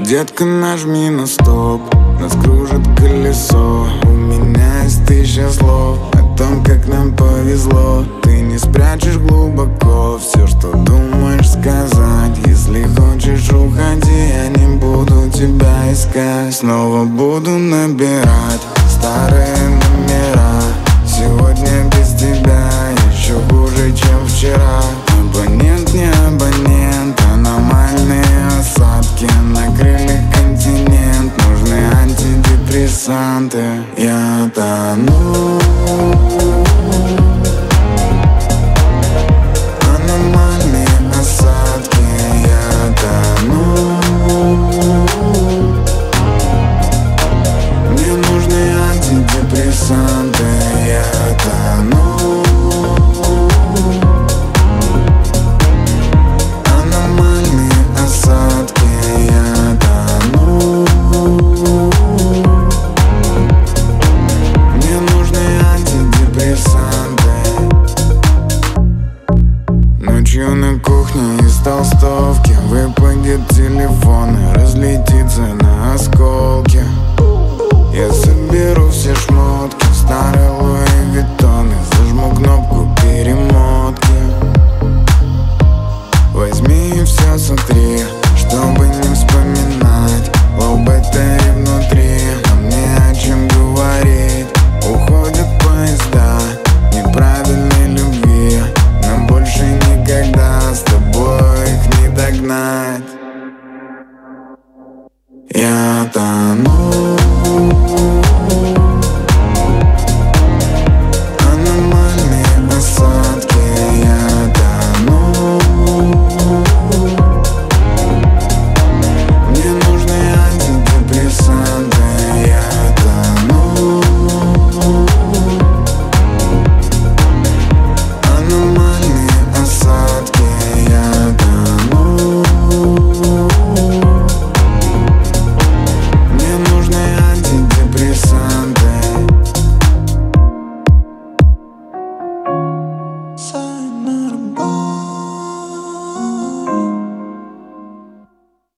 Детка, нажми на стоп, нас кружит колесо. У меня есть 1000 слов о том, как нам повезло. Ты не спрячешь глубоко все, что думаешь сказать. Если хочешь, уходи, я не буду тебя искать. Снова буду набирать старые номера. Сегодня без тебя еще хуже, чем вчера. Абонент, не абонент, аномальные осадки накрыли континент. Нужны антидепрессанты. Я тону. Аномальные осадки. Я тону. Мне нужны антидепрессанты. Я тону. Ночью на кухне из толстовки выпадет телефон и разлетится на осколки. Я соберу все шмотки, старый Луи Виттон, и зажму кнопку перемотки. Возьми и все сотри, чтобы не вспоминать лоу бэтэри внутри. Нам не о чем говорить. Уходят поезда неправильной любви. Нам больше никогда с тобой их не догнать. Я тону.